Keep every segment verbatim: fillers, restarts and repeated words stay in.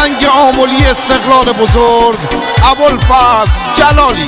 زرنگ آملی استقلال بزرگ ابوالفضل جلالی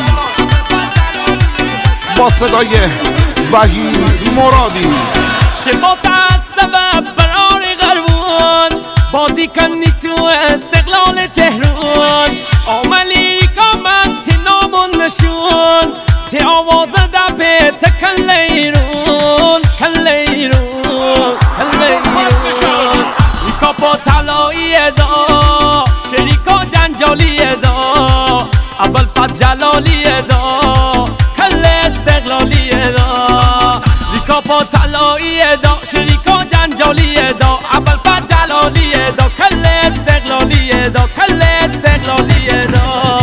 با صدای وحید مرادی. شما سبب برار غربان بازی کنی تو استقلال تهران، آملی کامن تی نامون نشون تی آواز دبه تکن لیرون کن لیرون کن لیرون ریکا با تلایی دا شریکا جنجالی دا ابوالفضل جلالی دا کل استقلالی دا ریکا با تلایی دا شریکا جنجالی دا ابوالفضل جلالی دا کل استقلالی دا کل استقلالی دا.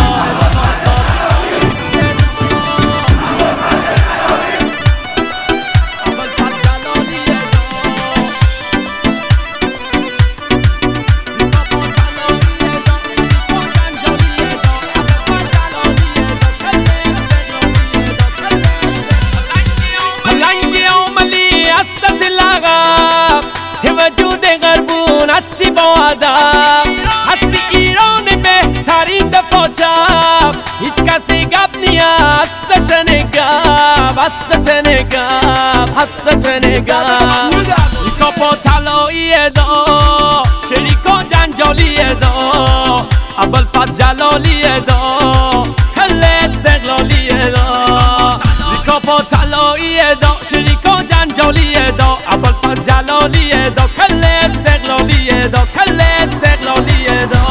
وجود غربون هستی با ادب، هستی ایران بهترین دفاع چپ، هیچ کسی گپ نیه هست نگب هست نگب هست نگب ریکا با تلایی دا شریکا جنجالی دا ابوالفضل جلالی دا کل استقلالی دا ریکا با تلایی دا شریکا جنجالی دا ابوالفضل جلالی دا کل استقلالی دا کل استقلالی دا.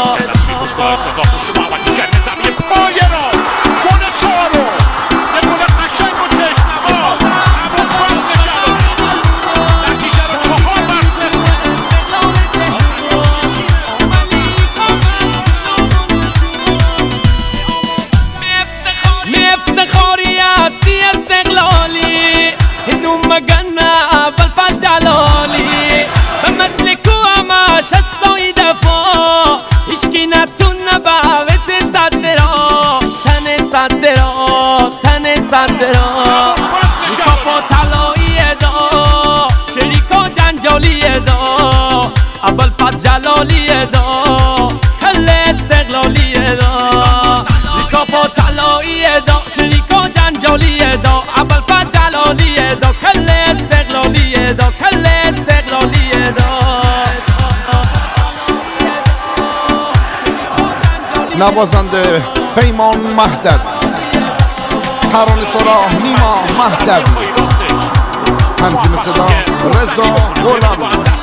افتخاری هستی استقلالی تنو مگنه ابوالفضل جلالی به مثل کو همش هستای دفاع هیچکی نتون نباوت صدرا تن صدرا تن صدرا ریکا با تلایی دا شریکا جنجالی دا ابوالفضل جلالی دا کل استقلالی دا ریکا با تلایی دا شریکا جنجالی دا ابوالفضل جلالی دا کل استقلالی دا کل استقلالی دا. نوازنده پیمان مهدوی، ترانه سرا نیما مهدوی، تنظیم صدا رضا غلامی.